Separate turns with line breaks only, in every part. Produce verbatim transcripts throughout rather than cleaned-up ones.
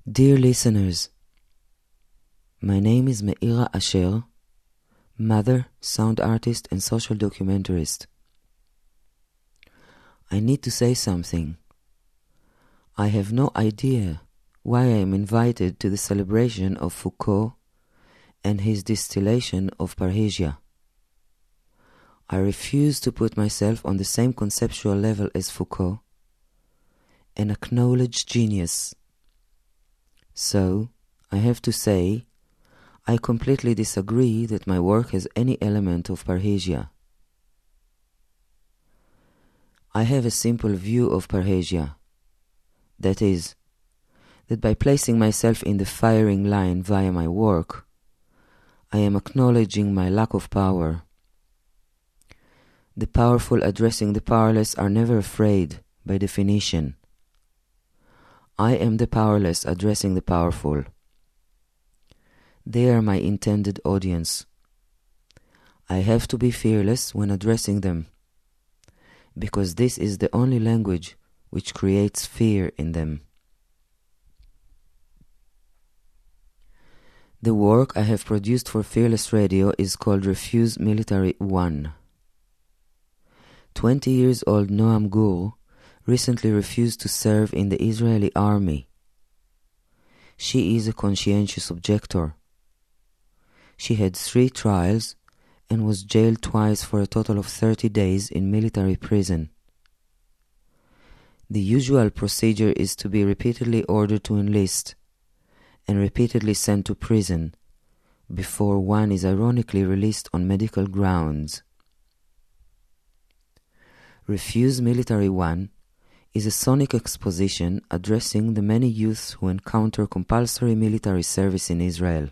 Dear listeners, my name is Meira Asher, mother, sound artist and social documentarist. I need to say something. I have no idea why I am invited to the celebration of Foucault and his distillation of parrhesia. I refuse to put myself on the same conceptual level as Foucault, an acknowledged genius. So, I have to say, I completely disagree that my work has any element of parrhesia. I have a simple view of parrhesia. That is, that by placing myself in the firing line via my work, I am acknowledging my lack of power. The powerful addressing the powerless are never afraid, by definition. I am the powerless addressing the powerful. They are my intended audience. I have to be fearless when addressing them, because this is the only language which creates fear in them. The work I have produced for Fearless Radio is called Refuse Military One. Twenty years old Noam Gur recently refused to serve in the Israeli army. She is a conscientious objector. She had three trials and was jailed twice for a total of thirty days in military prison. The usual procedure is to be repeatedly ordered to enlist and repeatedly sent to prison before one is ironically released on medical grounds. Refuse Military One is a sonic exposition addressing the many youths who encounter compulsory military service in Israel.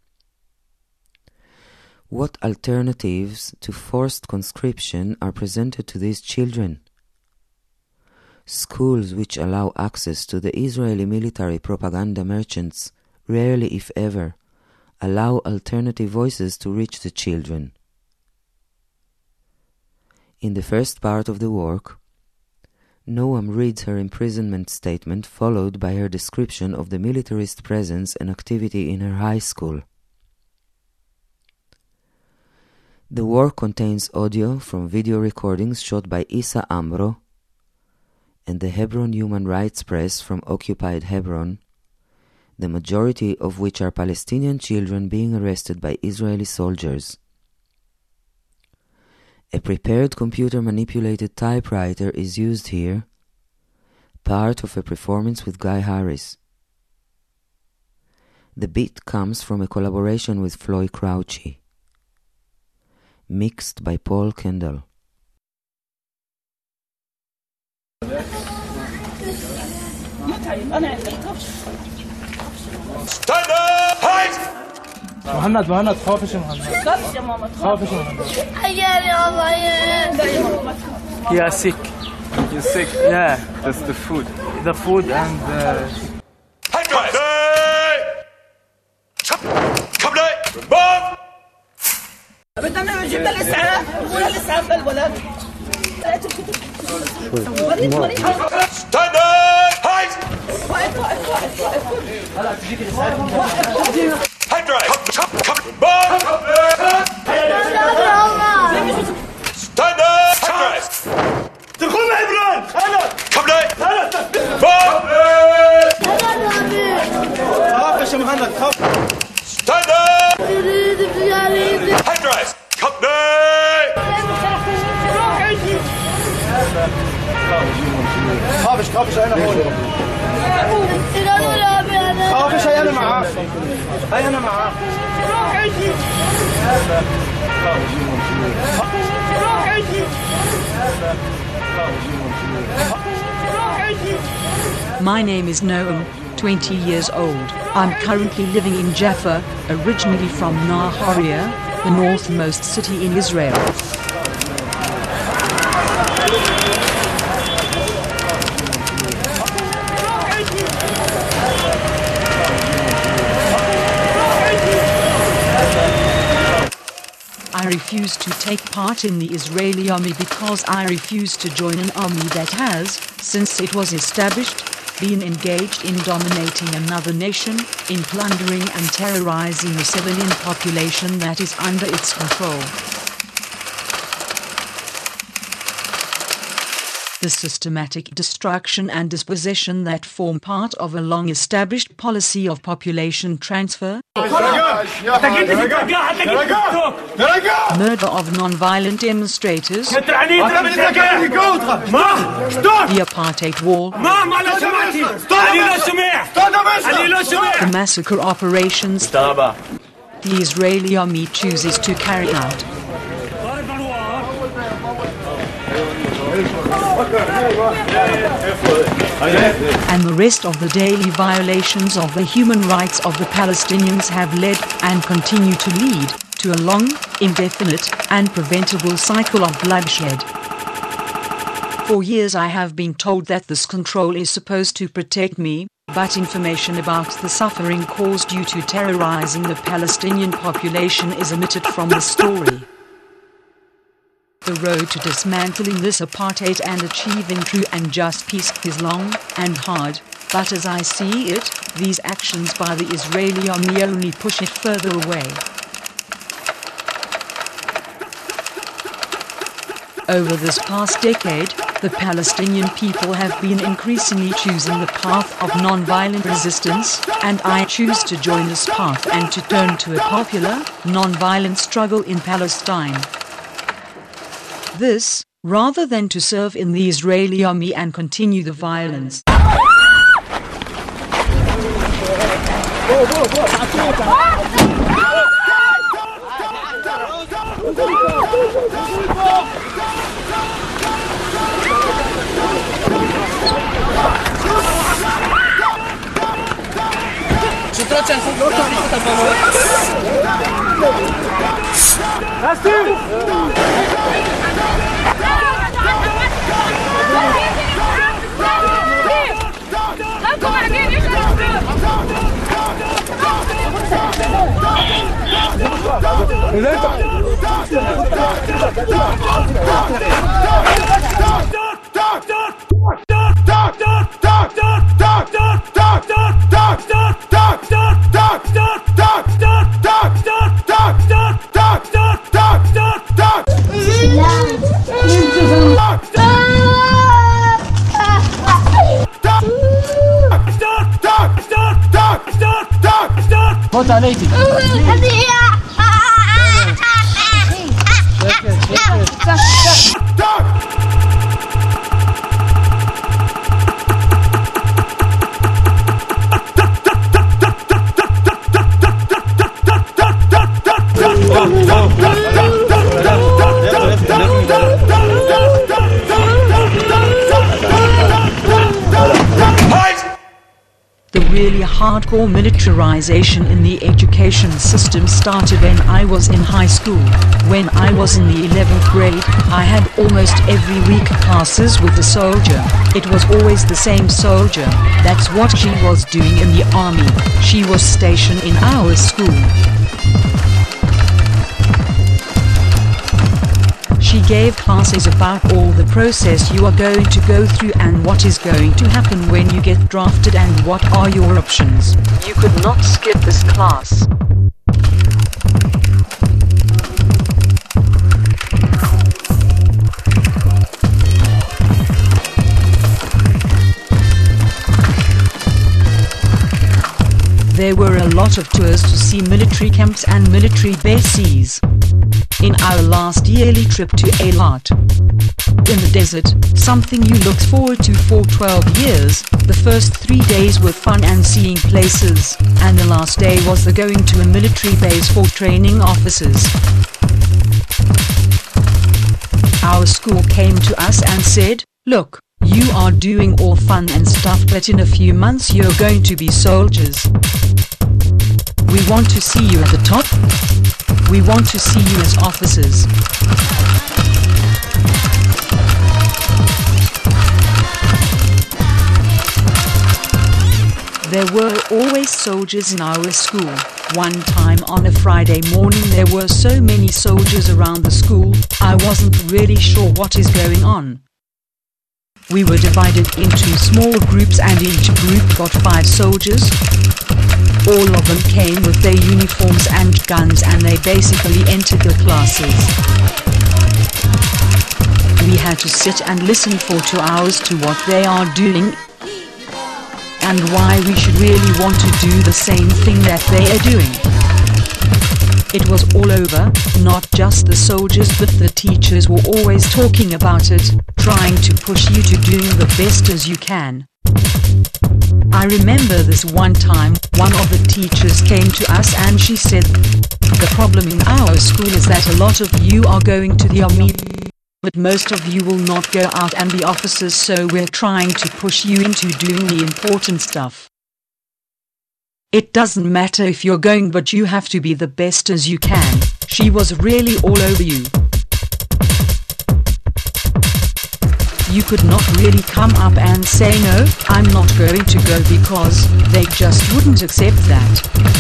What alternatives to forced conscription are presented to these children? Schools which allow access to the Israeli military propaganda merchants rarely, if ever, allow alternative voices to reach the children. In the first part of the work, Noam reads her imprisonment statement followed by her description of the militarist presence and activity in her high school. The work contains audio from video recordings shot by Issa Amro and the Hebron Human Rights Press from occupied Hebron, the majority of which are Palestinian children being arrested by Israeli soldiers. A prepared computer-manipulated typewriter is used here, part of a performance with Guy Harris. The beat comes from a collaboration with Floyd Crouchy. Mixed by Paul Kendall.
Stand up! Height!
مهند مهند خافش مهند
خافش يا ماما
خافش مهند
عيالي يا عيال
You are sick.
You're sick?
Yeah,
That's the food.
the food and uh,
Come late! Move!
بدنا نجيب الاسعاف ولا الاسعاف للولد وريد وريد
Stand up! Height!
واقف واقف واقف واقف هلا تجيك الاسعاف
Hydrate! Come, come, come! Move! Stand up! Hydrate!
تكون عبران انا
Come late!
انا
Move!
خافش يا مهند خاف
Stand up! Hydrate! Come late!
خافش خافش انا هون خافش هي انا معاك هي انا معاك
My name is Noam, twenty years old. I'm currently living in Jaffa, originally from Naharia, the northmost city in Israel. I refuse to take part in the Israeli army because I refuse to join an army that has, since it was established, been engaged in dominating another nation, in plundering and terrorizing the civilian population that is under its control. The systematic destruction and dispossession that form part of a long-established policy of population transfer, murder of non-violent demonstrators, the apartheid wall, the massacre operations the Israeli army chooses to carry out. And the rest of the daily violations of the human rights of the Palestinians have led, and continue to lead, to a long, indefinite, and preventable cycle of bloodshed. For years I have been told that this control is supposed to protect me, but information about the suffering caused due to terrorizing the Palestinian population is omitted from the story. The road to dismantling this apartheid and achieving true and just peace is long and hard, but as I see it, these actions by the Israeli army only push it further away. Over this past decade, the Palestinian people have been increasingly choosing the path of non-violent resistance, and I choose to join this path and to turn to a popular, non-violent struggle in Palestine. This, rather than to serve in the Israeli army and continue the violence.
فوت عليكي
The really hardcore militarization in the education system started when I was in high school. When I was in the eleventh grade, I had almost every week classes with a soldier. It was always the same soldier. That's what she was doing in the army. She was stationed in our school. She gave classes about all the process you are going to go through and what is going to happen when you get drafted and what are your options. You could not skip this class. There were a lot of tours to see military camps and military bases. In our last yearly trip to Eilat, in the desert, something you looked forward to for twelve years, the first three days were fun and seeing places, and the last day was the going to a military base for training officers. Our school came to us and said, "Look, you are doing all fun and stuff, but in a few months you're going to be soldiers. We want to see you at the top. We want to see you as officers." There were always soldiers in our school. One time on a Friday morning there were so many soldiers around the school, I wasn't really sure what is going on. We were divided into small groups and each group got five soldiers. All of them came with their uniforms and guns and they basically entered the classes. We had to sit and listen for two hours to what they are doing and why we should really want to do the same thing that they are doing. It was all over, not just the soldiers but the teachers were always talking about it, trying to push you to doing the best as you can. I remember this one time, one of the teachers came to us and she said, "The problem in our school is that a lot of you are going to the army, but most of you will not go out and be officers, so we're trying to push you into doing the important stuff. It doesn't matter if you're going, but you have to be the best as you can." She was really all over you. You could not really come up and say, "No, I'm not going to go," because they just wouldn't accept that.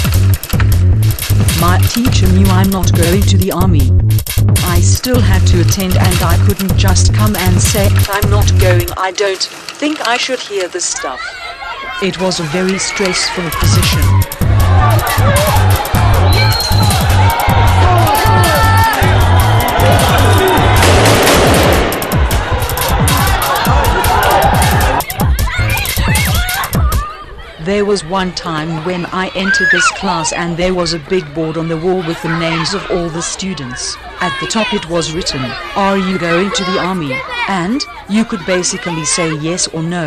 My teacher knew I'm not going to the army. I still had to attend and I couldn't just come and say, "I'm not going, I don't think I should hear this stuff." It was a very stressful position. There was one time when I entered this class and there was a big board on the wall with the names of all the students. At the top it was written, "Are you going to the army?" And you could basically say yes or no.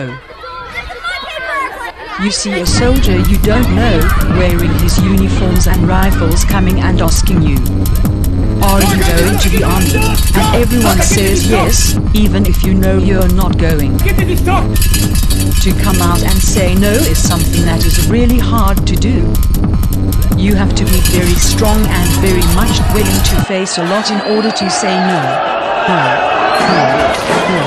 You see a soldier you don't know, wearing his uniforms and rifles coming and asking you, "Are you going to the army?" And everyone says yes, even if you know you're not going. To come out and say no is something that is really hard to do. You have to be very strong and very much willing to face a lot in order to say no. No. No. No.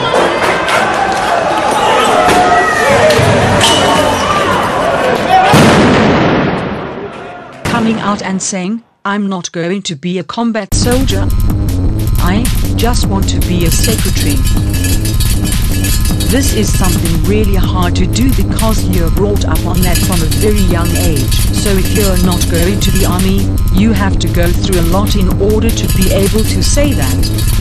Coming out and saying, "I'm not going to be a combat soldier. I just want to be a secretary." This is something really hard to do because you're brought up on that from a very young age. So if you're not going to the army, you have to go through a lot in order to be able to say that.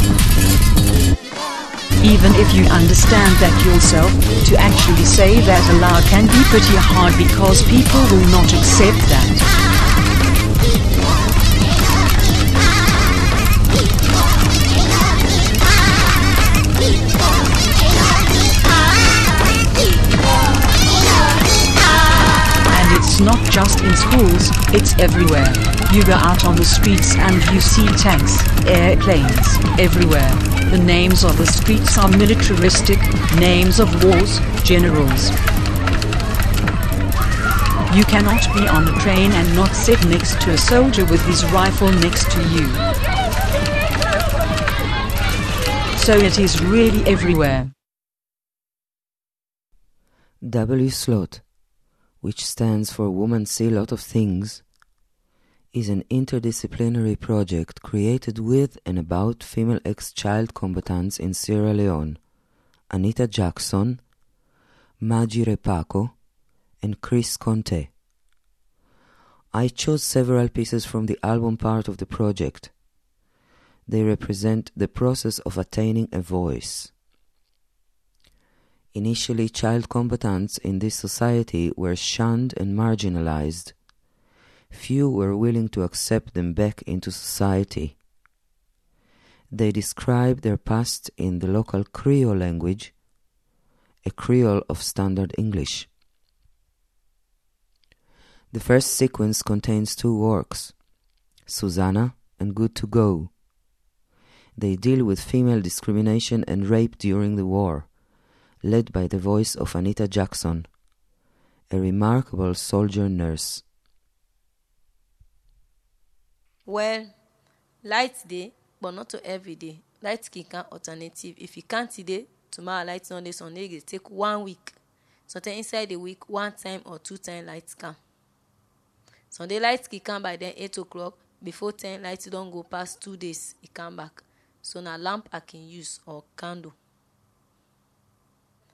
Even if you understand that yourself, to actually say that aloud can be pretty hard because people will not accept that. It's not just in schools, it's everywhere. You go out on the streets and you see tanks, airplanes, everywhere. The names of the streets are militaristic, names of wars, generals. You cannot be on the train and not sit next to a soldier with his rifle next to you. So it is really everywhere.
W SLOT, which stands for Women See a Lot of Things, is an interdisciplinary project created with and about female ex-child combatants in Sierra Leone, Anita Jackson, Maggie Repaco, and Chris Conte. I chose several pieces from the album part of the project. They represent the process of attaining a voice. Initially, child combatants in this society were shunned and marginalized. Few were willing to accept them back into society. They describe their past in the local Creole language, a Creole of Standard English. The first sequence contains two works, Susanna and Good to Go. They deal with female discrimination and rape during the war, led by the voice of Anita Jackson, a remarkable soldier nurse.
Well, light day, but not to every day. Light can alternative. If you can't today, tomorrow light Sunday, Sunday it take one week. Sometimes inside the week, one time or two times light can. Sunday light can by then eight o'clock. Before ten, light don't go past two days. It come back. So now lamp I can use or candle.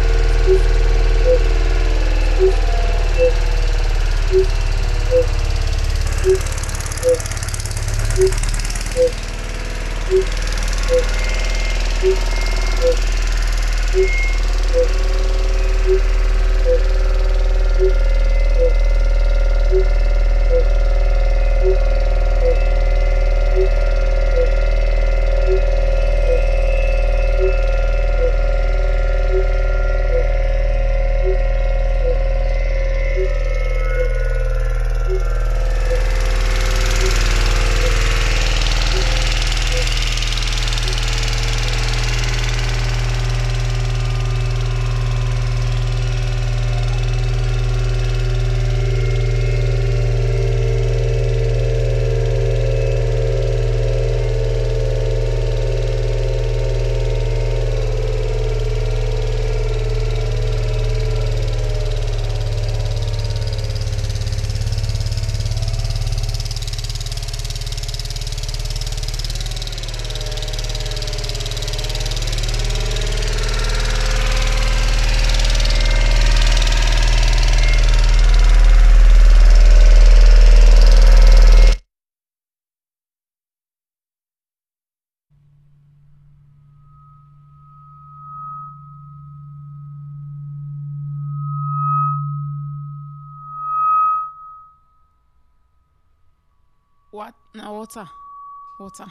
What? Now water. Water.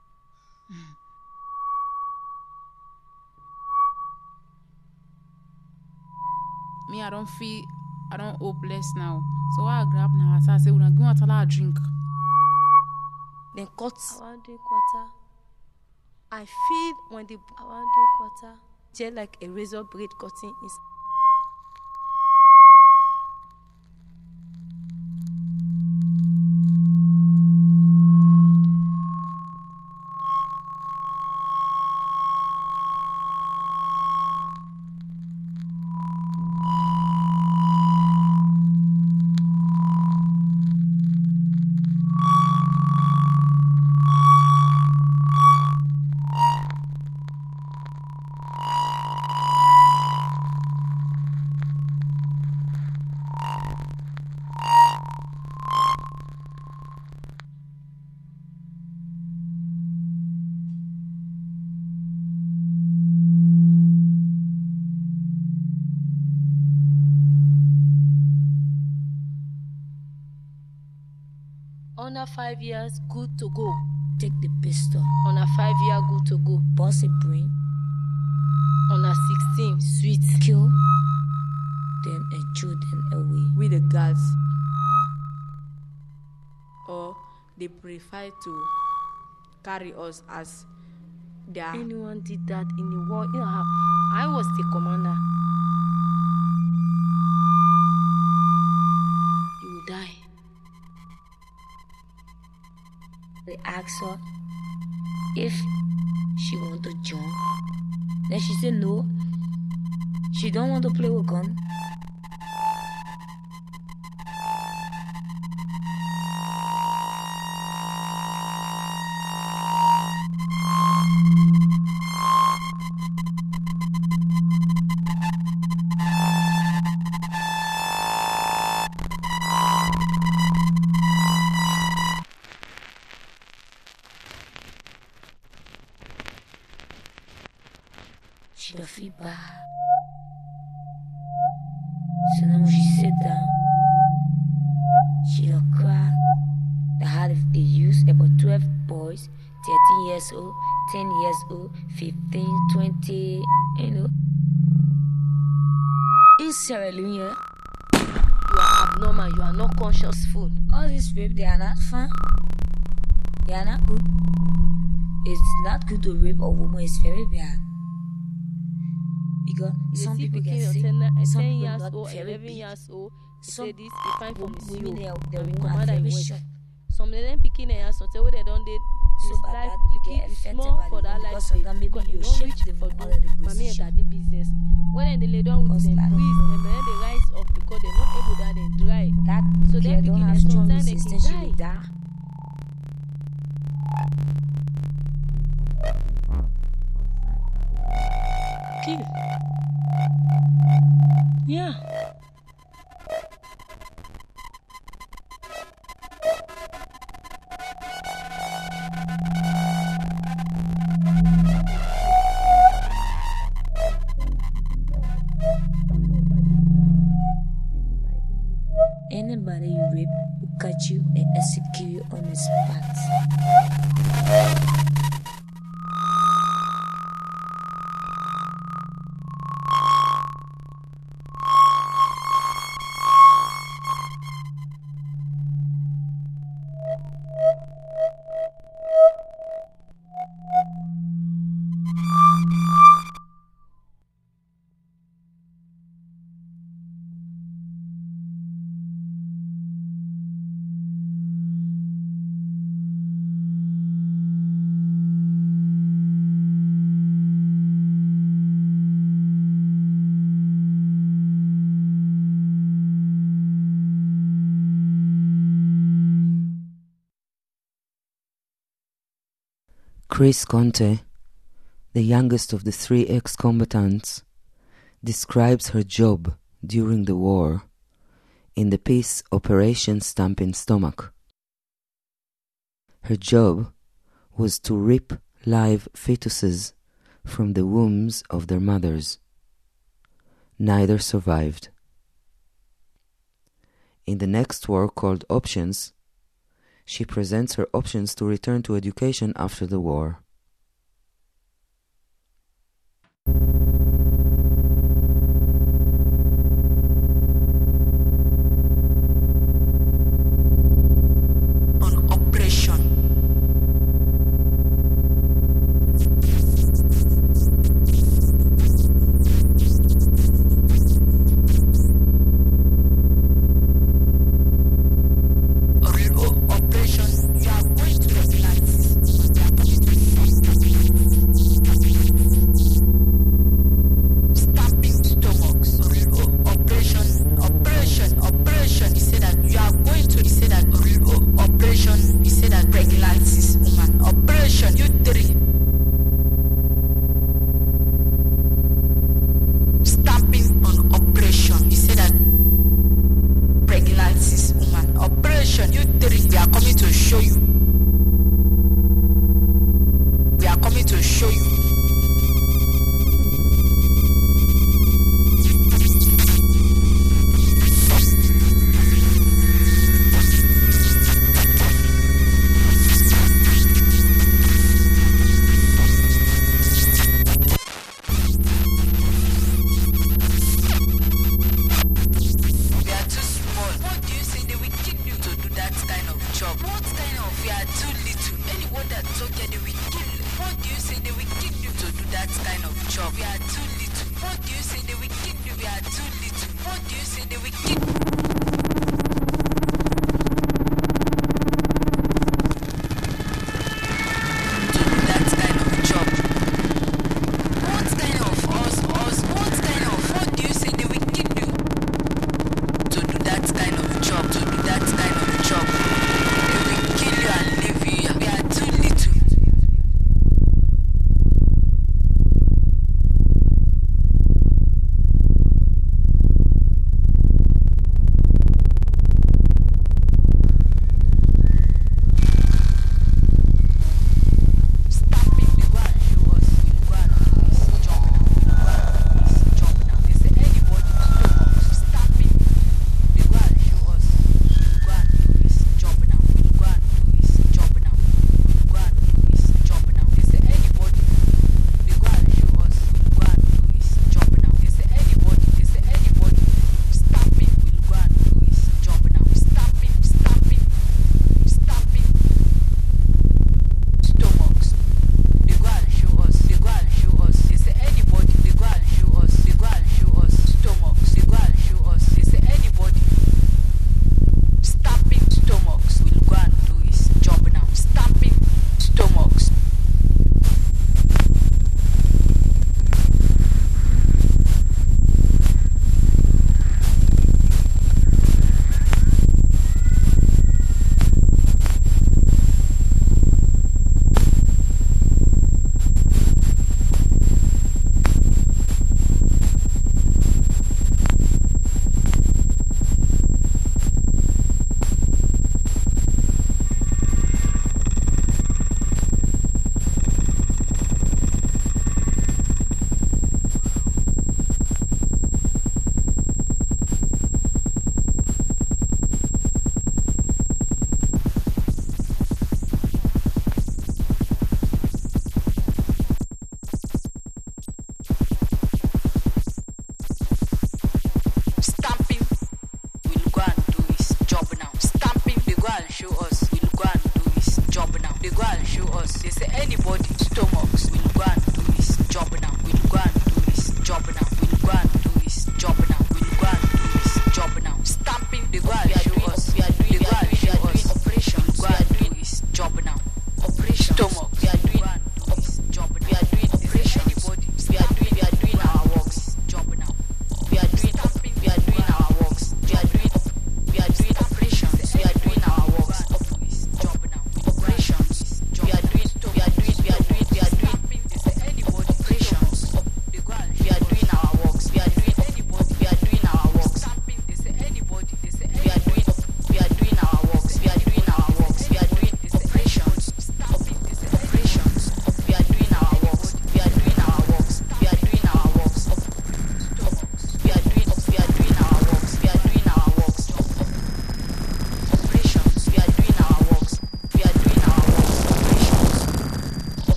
Me, I don't feel, I don't hopeless now. So I grab now. So I say, we're going to a drink.
Then cut. I want drink water. I feel when the I want drink water, just like a razor blade cutting is. On a five years, good to go.
Take the pistol.
On a five year, good to go.
Boss a brain.
On a sixteen, sweet.
Kill them and throw them away.
With the guards. Or they
they prefer to carry us as their.
Anyone did that in the war? You know how I was the commander. You will die.
They asked her if she want to join. Then she said no. She don't want to play with gun. She don't feel bad. So now when she sit down, she don't cry. The heart of they use about twelve boys, thirteen years old, ten years old, fifteen, twenty, you know. In Sierra Leone,
You are abnormal. You are not conscious food.
all these rape, they are not fun. They are not good. It's not good to rape a woman, it's very bad. Because
You
some
see
people
pikin
get
of
sick,
ten, uh,
some
ten
people
years
not
old,
very
eleven
big.
years old. They
Some
say this. They find from
women,
zero.
they are, the
And we
women are
commander in
very
West.
short.
Some of them picking a something where they don't they
So
this
by
life
that, you
pikin
get
is
affected
small
by
for
the
that
woman
life
because
stage
sometimes maybe
because
you
you don't
shift
reach
them
for
from
do
all of the
mommy and
position.
daddy business. When they lay down with
Because
them
like-
breeze, them then they rise up because they're not able that they dry.
That
So
girl
them
don't
picking
have
a
strong
sometimes they
resistance, she
can
will
die.
die.
Kill. Yeah.
Anybody you rape will catch you and execute you on the spot.
Chris Conte, the youngest of the three ex-combatants, describes her job during the war in the piece Operation Stamping Stomach. Her job was to rip live fetuses from the wombs of their mothers. Neither survived. In the next war called Options, she presents her options to return to education after the war.
On operation. Operation, you are going to the flight. job. We are too little. What do you say the wicked do? We are too little. What do you say the wicked do?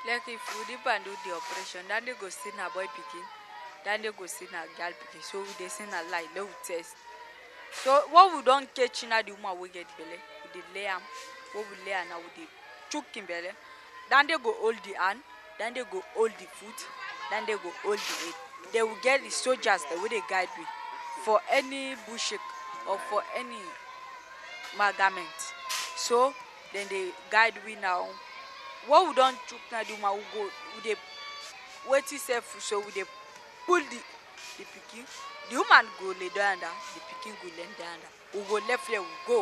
Like if we didn't do the operation, then they go see a boy picking, then they go see a girl picking. So we they send a lie, they will test. So what we don't catch in the woman we get belly, we the lay am, what we lay now we the chook in belly. Then they go hold the hand, then they go hold the foot, then they go hold the head. They will get the soldiers the way they guide me for any bushik or for any magamement. So then they guide me now. What we don't chook now the woman we go, we they wait itself so we they pull the the picking. The woman go lay down under, the picking go lay down under. We go left there, we go.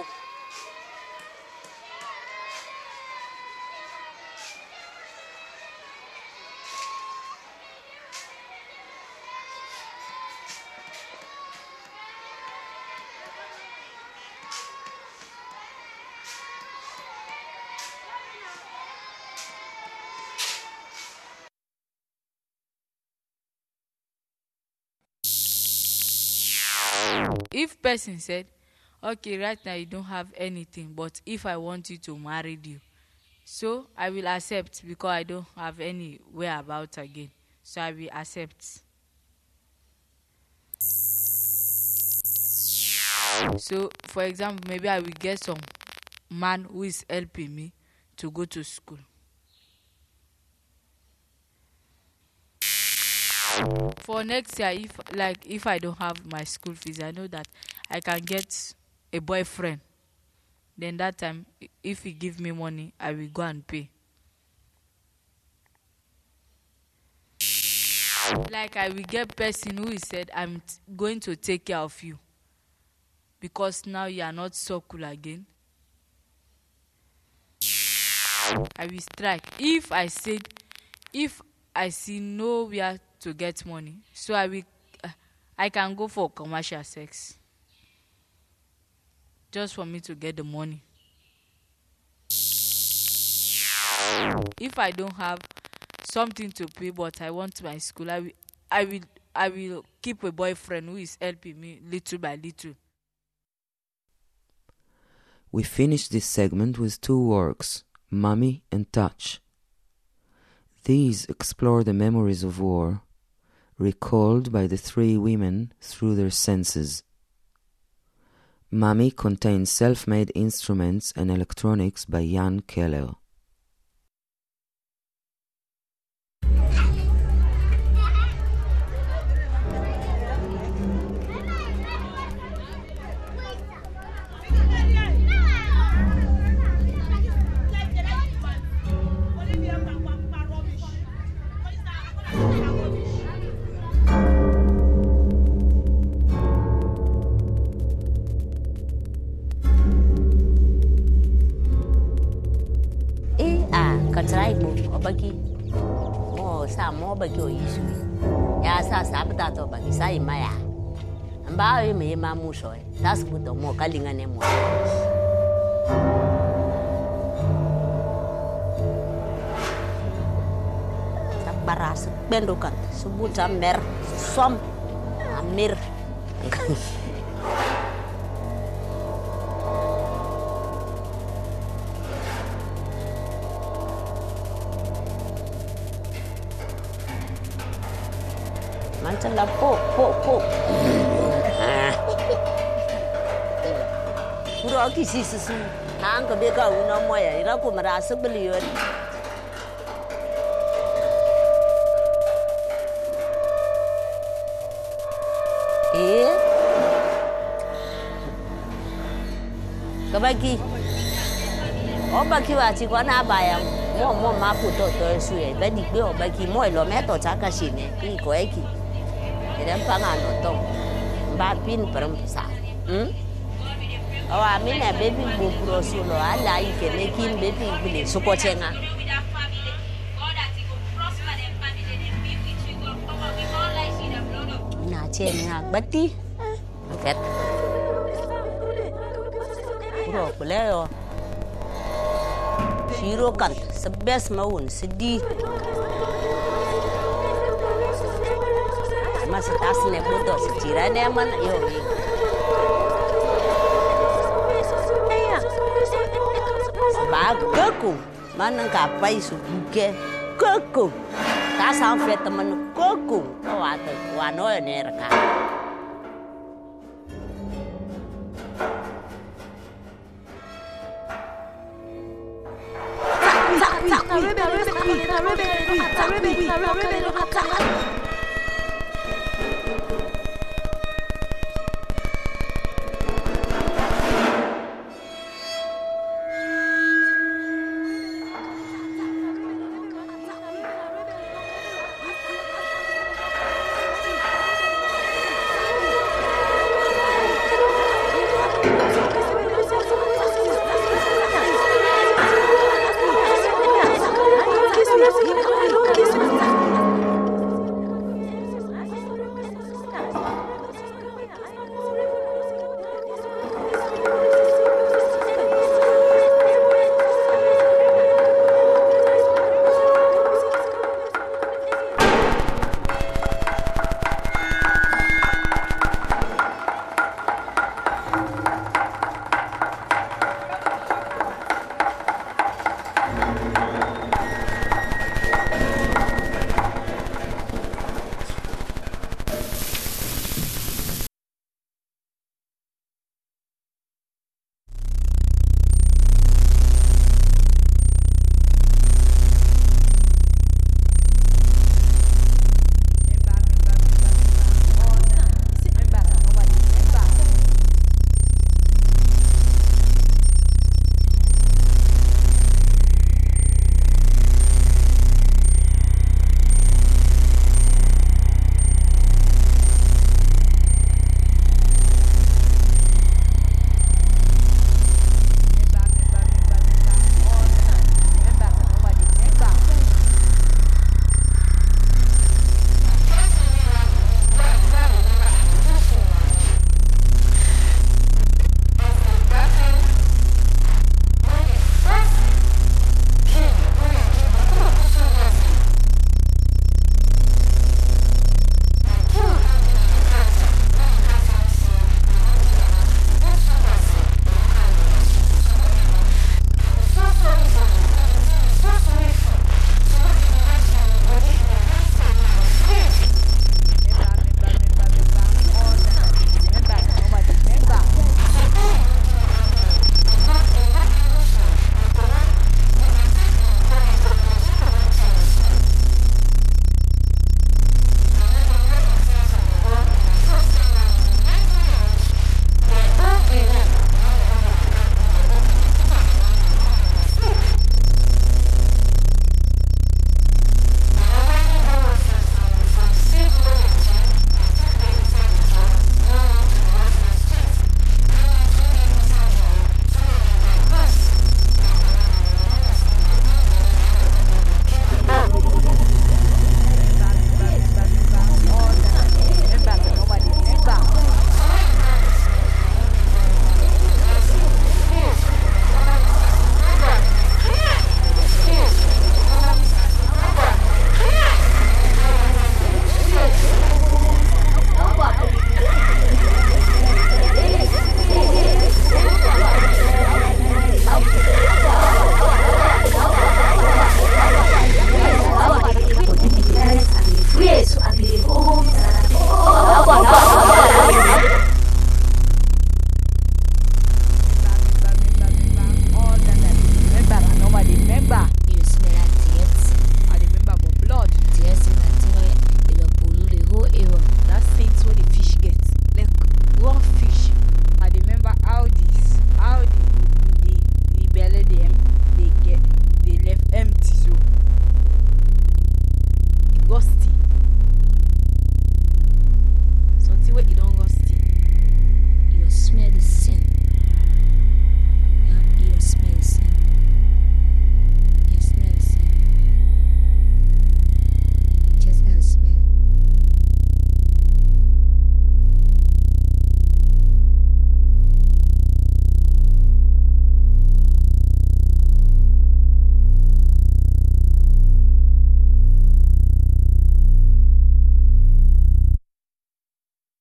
If person said, okay, right now you don't have anything, but if I want you to marry you, so I will accept because I don't have any whereabouts again. So I will accept. So, for example, maybe I will get some man who is helping me to go to school. For next year, if like if I don't have my school fees, I know that I can get a boyfriend. Then that time, if he give me money, I will go and pay. Like I will get person who is said, I'm t- going to take care of you because now you are not so cool again. I will strike. If I said, if I see nowhere to get money, so I will, uh, I can go for commercial sex, just for me to get the money. If I don't have something to pay, but I want my school, I will, I will, I will keep a boyfriend who is helping me little by little.
We finished this segment with two works, Mummy and Touch. These explore the memories of war, recalled by the three women through their senses. Mummy contains self-made instruments and electronics by Jan Keller.
Bagi mo sa mo bagi o isu ya sa sabda to bagi sa imaya amba e me mamu so das buto mo kalinga ne mo sa paras bendukan subuta mer som amir macam lah pok pok pok. Pura kisi susu. Hang kebeka una moya. Ira ko merasa beliau. Eh? Kebaki. Oh baki waci kau nak bayang. Mo mo mapu to to suye. Badi be o baki mo lo meto caka sini. Ki ko eki. Dan pangan otong mbapin perempuan hmm awa mina baby bu prosulo ala ike making baby bile sokochenga na chenga bati ket bro boleh siro kan sebes maun sedih mas tas ne puto secira ne man yo bagaku mana kapai su buke Coco. That's how fat the man Coco. Oh, I think one or an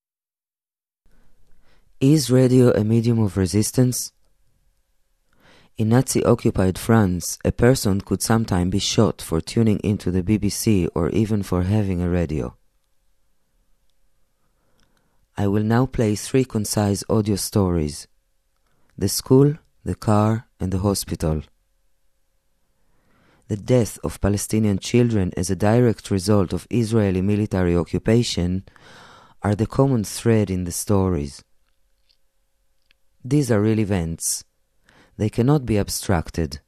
Is radio a medium of resistance? In Nazi-occupied France, a person could sometimes be shot for tuning into the B B C or even for having a radio. I will now play three concise audio stories: the school, the car, and the hospital. The death of Palestinian children as a direct result of Israeli military occupation are the common thread in the stories. These are real events. They cannot be abstracted.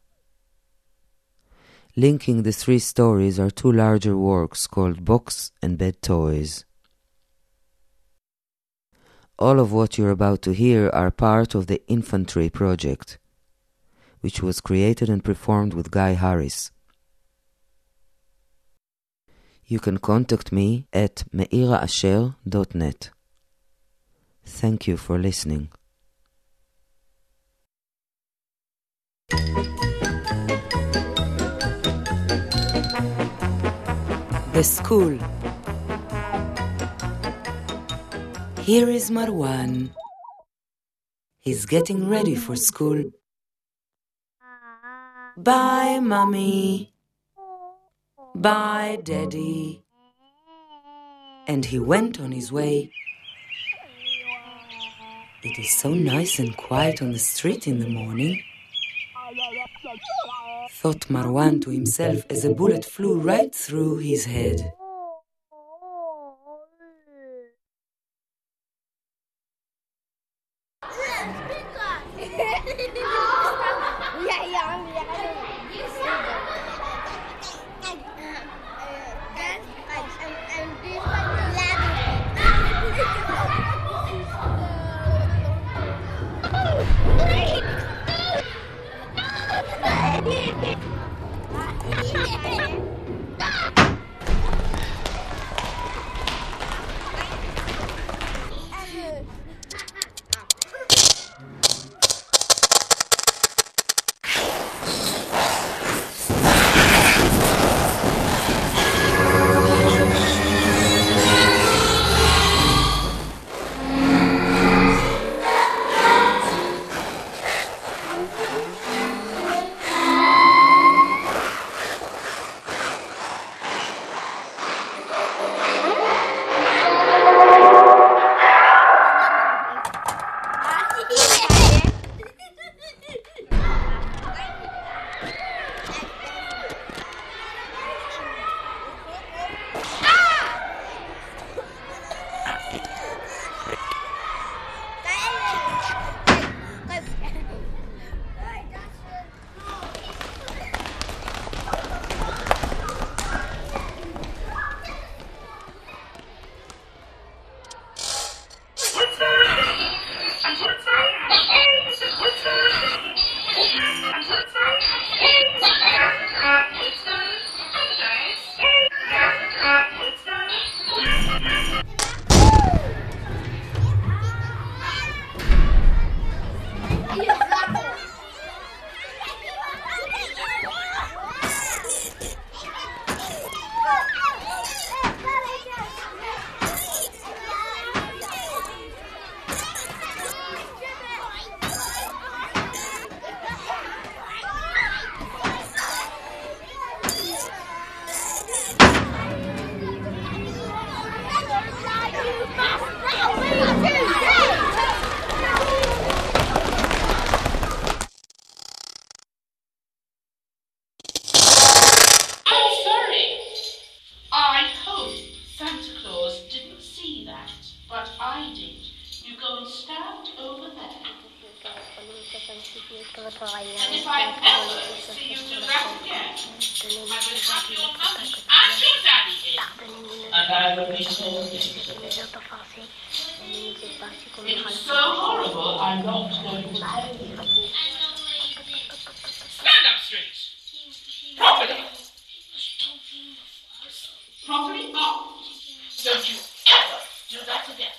Linking the three stories are two larger works called Box and Bad Toys. All of what you're about to hear are part of the Infantry Project, which was created and performed with Guy Harris. You can contact me at meira asher dot net. Thank you for listening. The school. Here is Marwan. He's getting ready for school. Bye, Mommy. Bye, Daddy. And he went on his way. It is so nice and quiet on the street in the morning, thought Marwan to himself as a bullet flew right through his head.
And if I ever see you do that again, I will have your mummy and your daddy in. And I will be so It's so horrible, I'm not going to tell you. Stand up straight. Properly. Properly up. Don't you ever do that again.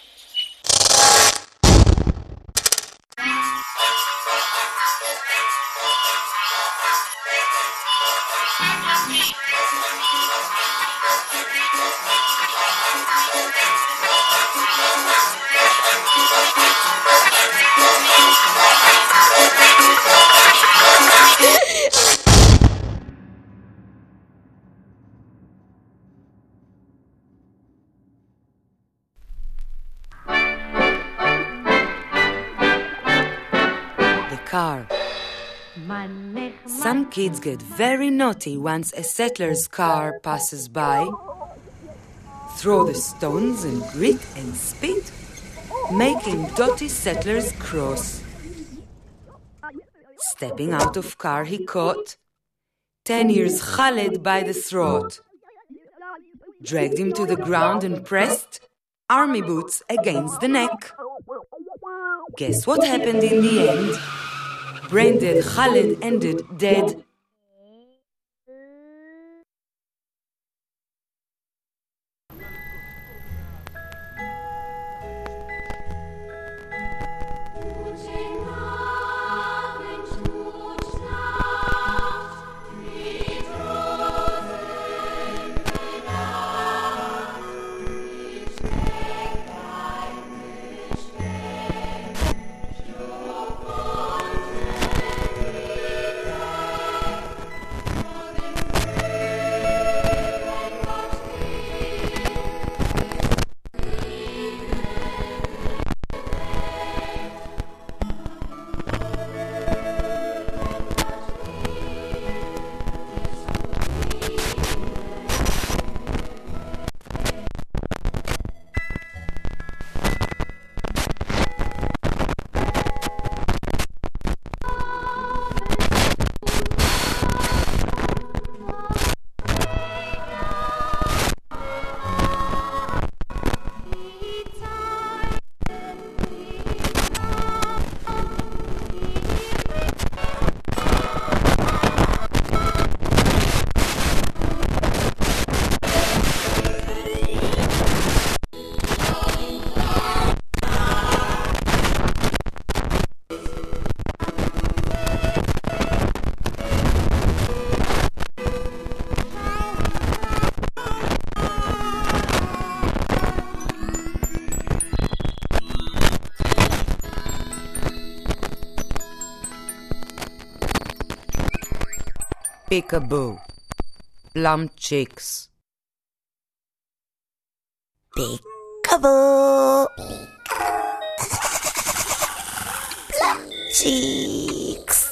Thank you.
Car. Some kids get very naughty once a settler's car passes by, throw the stones and grit and spit, making doughty settlers cross. Stepping out of car he caught, ten years Khaled by the throat, dragged him to the ground and pressed army boots against the neck. Guess what happened in the end? Brain dead Khaled ended dead. Peekaboo. Plum cheeks.
Peekaboo. Plum cheeks.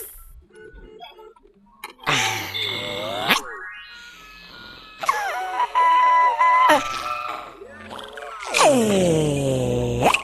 Hey.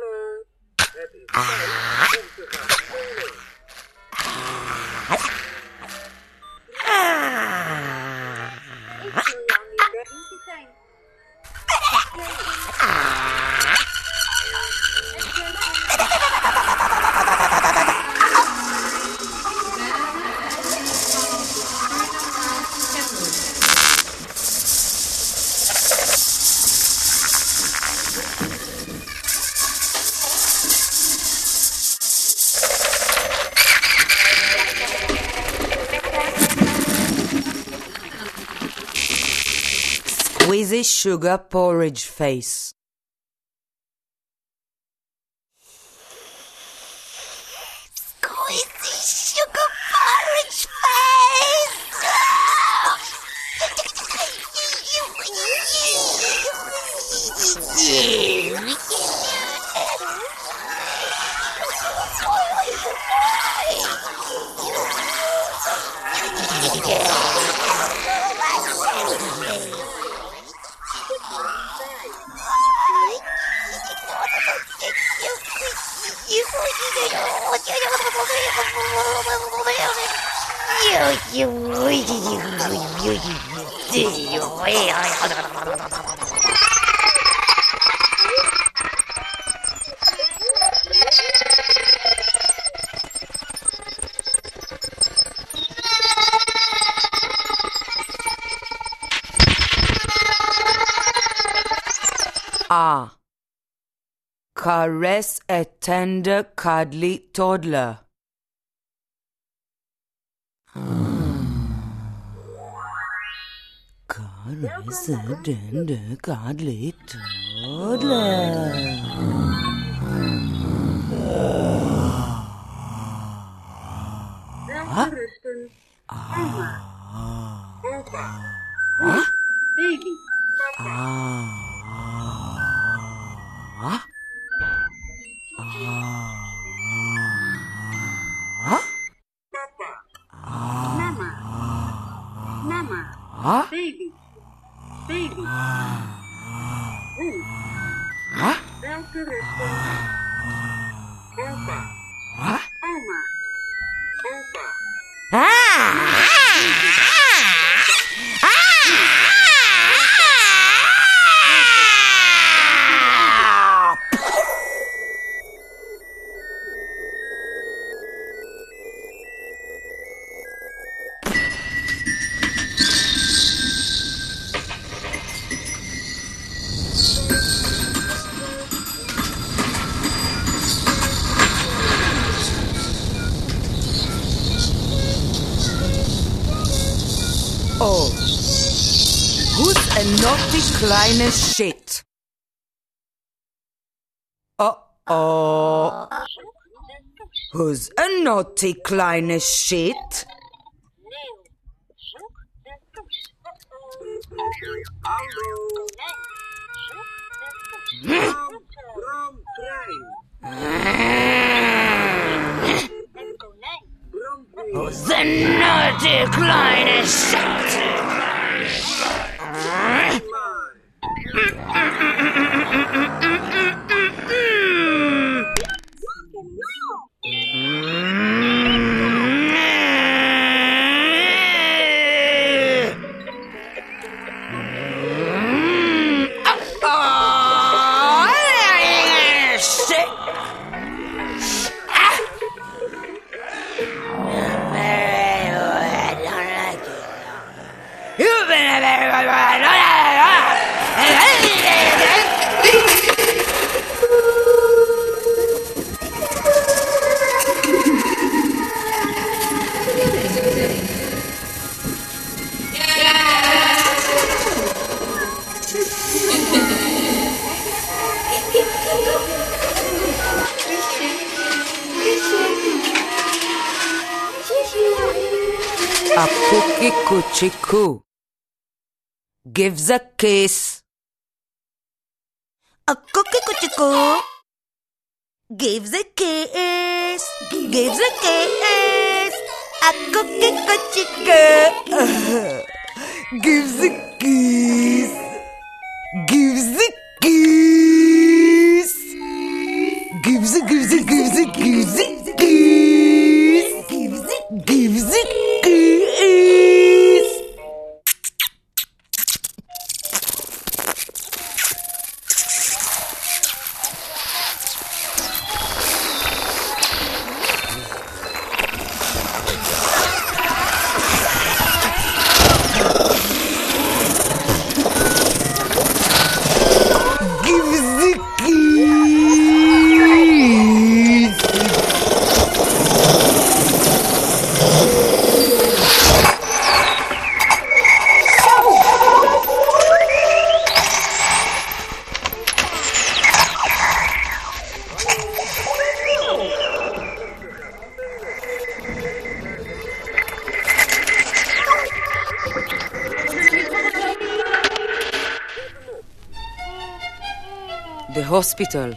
Squeezy sugar porridge face.
Squeezy sugar porridge face.
Ah. Caress a tender, cuddly toddler. Caress a tender, cuddly toddler.
Welterusten, oma, opa, baby, papa, mama, mama, baby, baby, welterusten, opa, oma, opa.
Oh, who's a naughty kleine Shit? Uh-oh. Who's a naughty kleine Shit? Who's a naughty kleine Shit? A cookie coochie coo gives a kiss.
A cookie coochie coo gives a kiss. Gives a kiss. A cookie coochie coo
Gives a kiss. Gives a kiss. Gives a gives a gives a gives a kiss. Gives a gives a kiss. The hospital.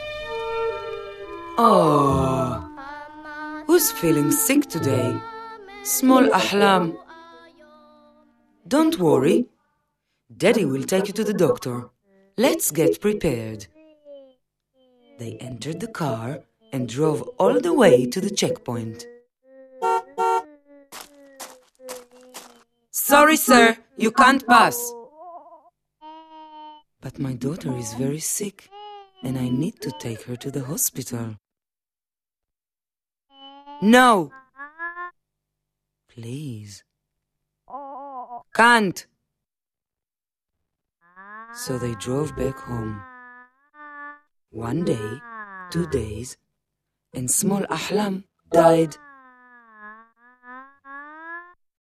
Oh, who's feeling sick today? Small Ahlam. Don't worry. Daddy will take you to the doctor. Let's get prepared. They entered the car and drove all the way to the checkpoint. Sorry, sir, you can't pass. But my daughter is very sick, and I need to take her to the hospital. No! Please. Can't! So they drove back home. One day, two days, and small Ahlam died.